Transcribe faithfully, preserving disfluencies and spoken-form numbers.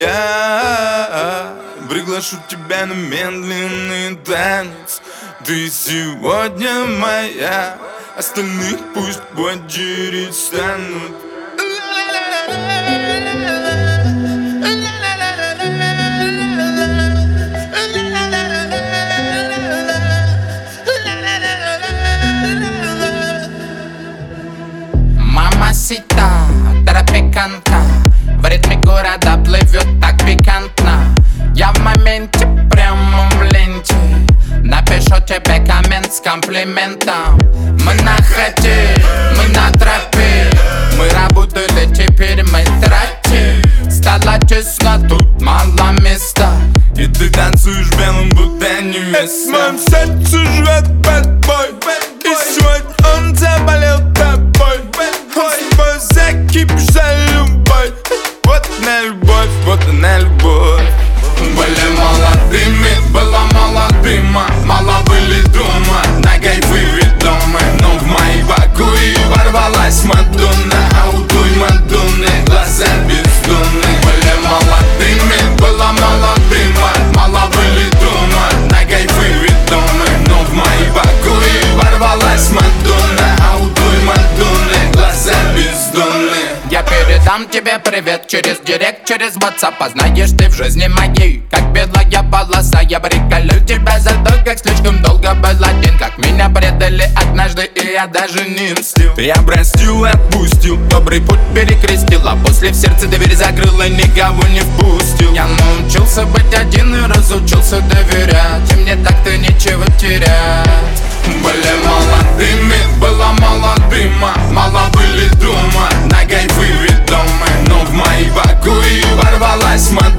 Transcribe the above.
Я приглашу тебя на медленный танец. Ты сегодня моя, остальных пусть в очередь станут. Мамасита, тропиканка, в ритме города плывет так пикантно. Я в моменте, прямо в ленте, напишу тебе коммент с комплиментом. Мы на хате, мы на тропе, мы работали, теперь мы тратим. Стало тесно, тут мало места, и ты танцуешь белым, будто невеста. В моем сердце живет bad boy, и сегодня он заболел тобой. Он с тобой закипишь за любовь. Вот она любовь, вот она любовь. Были молодыми, было мало дыма, мало были дума, на кайфы ведомы. Но в мои покои ворвалась Мадонна, а у той Мадонны глаза бездонны. Были молодыми, было мало дыма, мало были дума, на кайфы ведомы. Но в мои покои ворвалась Мадонна, а у той Мадонны глаза бездонны. Я передам тебе привет через директ, через WhatsApp. А знаешь, ты в жизни моей как белая полоса. Я приколю тебя за то, как слишком долго был один, как меня предали однажды, и я даже не мстил. Я простил и отпустил, добрый путь перекрестил, а после в сердце дверь закрыл и никого не впустил. Я научился быть один и разучился доверять, и мне так-то нечего терять. Были молодыми, было мало дыма, мало были дума, на кайфы ведомы. Но в мои покои ворвалась Мадонна,